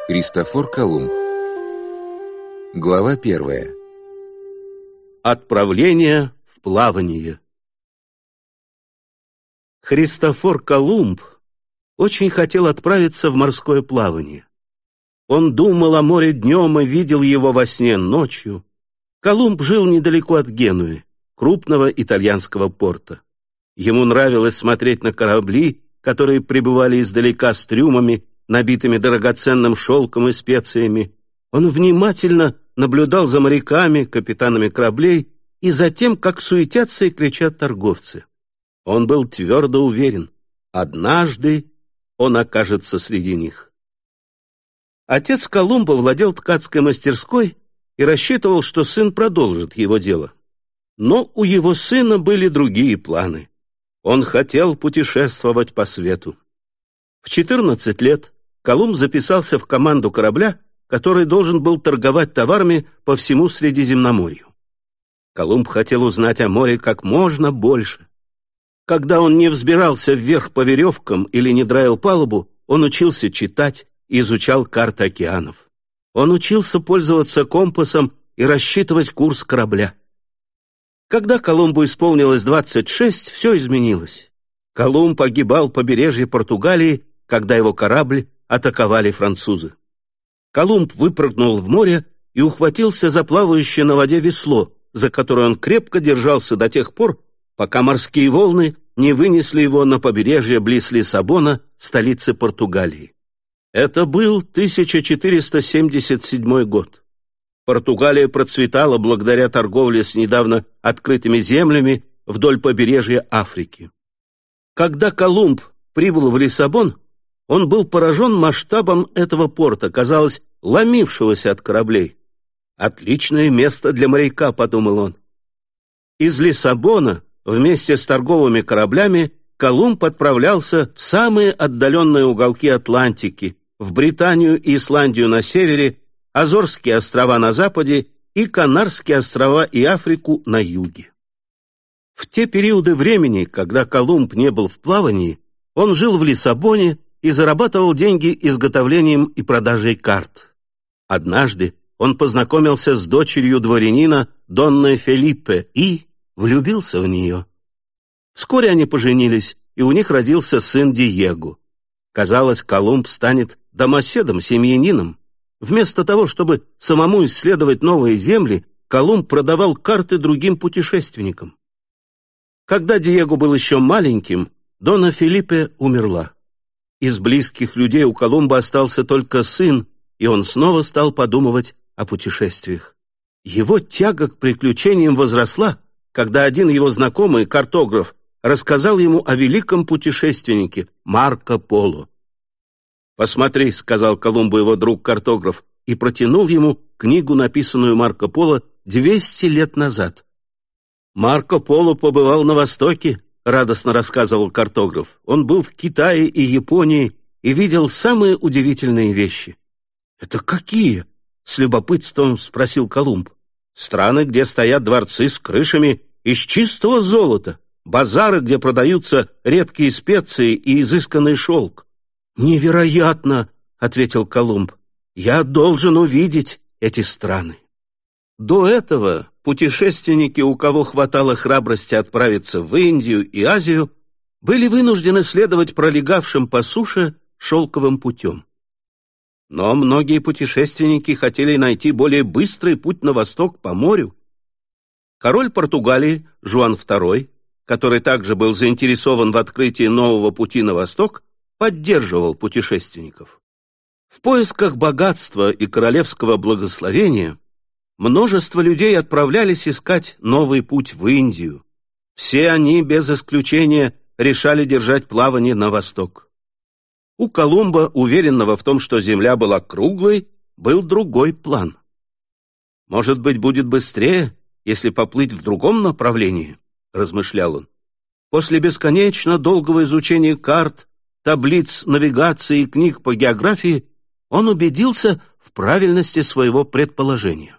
Христофор Колумб. Глава 1. Отправление в плавание. Христофор Колумб очень хотел отправиться в морское плавание. Он думал о море днем и видел его во сне ночью. Колумб жил недалеко от Генуи, крупного итальянского порта. Ему нравилось смотреть на корабли, которые прибывали издалека с трюмами, набитыми драгоценным шелком и специями. Он внимательно наблюдал за моряками, капитанами кораблей и за тем, как суетятся и кричат торговцы. Он был твердо уверен, однажды он окажется среди них. Отец Колумба владел ткацкой мастерской и рассчитывал, что сын продолжит его дело. Но у его сына были другие планы. Он хотел путешествовать по свету. В 14 лет Колумб записался в команду корабля, который должен был торговать товарами по всему Средиземноморью. Колумб хотел узнать о море как можно больше. Когда он не взбирался вверх по веревкам или не драил палубу, он учился читать и изучал карты океанов. Он учился пользоваться компасом и рассчитывать курс корабля. Когда Колумбу исполнилось 26, все изменилось. Колумб огибал побережье Португалии, когда его корабль атаковали французы. Колумб выпрыгнул в море и ухватился за плавающее на воде весло, за которое он крепко держался до тех пор, пока морские волны не вынесли его на побережье близ Лиссабона, столицы Португалии. Это был 1477 год. Португалия процветала благодаря торговле с недавно открытыми землями вдоль побережья Африки. Когда Колумб прибыл в Лиссабон, он был поражен масштабом этого порта, казалось, ломившегося от кораблей. «Отличное место для моряка», — подумал он. Из Лиссабона вместе с торговыми кораблями Колумб отправлялся в самые отдаленные уголки Атлантики, в Британию и Исландию на севере, Азорские острова на западе и Канарские острова и Африку на юге. В те периоды времени, когда Колумб не был в плавании, он жил в Лиссабоне и зарабатывал деньги изготовлением и продажей карт. Однажды он познакомился с дочерью дворянина Донной Фелиппе и влюбился в нее. Вскоре они поженились, и у них родился сын Диего. Казалось, Колумб станет домоседом-семьянином. Вместо того, чтобы самому исследовать новые земли, Колумб продавал карты другим путешественникам. Когда Диего был еще маленьким, Донна Фелиппе умерла. Из близких людей у Колумба остался только сын, и он снова стал подумывать о путешествиях. Его тяга к приключениям возросла, когда один его знакомый, картограф, рассказал ему о великом путешественнике Марко Поло. «Посмотри», — сказал Колумбу его друг-картограф, и протянул ему книгу, написанную Марко Поло 200 лет назад. «Марко Поло побывал на Востоке», — радостно рассказывал картограф. «Он был в Китае и Японии и видел самые удивительные вещи». «Это какие?» — с любопытством спросил Колумб. «Страны, где стоят дворцы с крышами из чистого золота, базары, где продаются редкие специи и изысканный шелк». «Невероятно!» — ответил Колумб. «Я должен увидеть эти страны». До этого путешественники, у кого хватало храбрости отправиться в Индию и Азию, были вынуждены следовать пролегавшим по суше шелковым путем. Но многие путешественники хотели найти более быстрый путь на восток по морю. Король Португалии Жуан II, который также был заинтересован в открытии нового пути на восток, поддерживал путешественников. В поисках богатства и королевского благословения множество людей отправлялись искать новый путь в Индию. Все они, без исключения, решали держать плавание на восток. У Колумба, уверенного в том, что земля была круглой, был другой план. «Может быть, будет быстрее, если поплыть в другом направлении?» — размышлял он. После бесконечно долгого изучения карт, таблиц навигации и книг по географии он убедился в правильности своего предположения.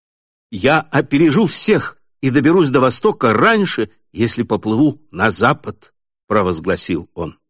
«Я опережу всех и доберусь до востока раньше, если поплыву на запад», — провозгласил он.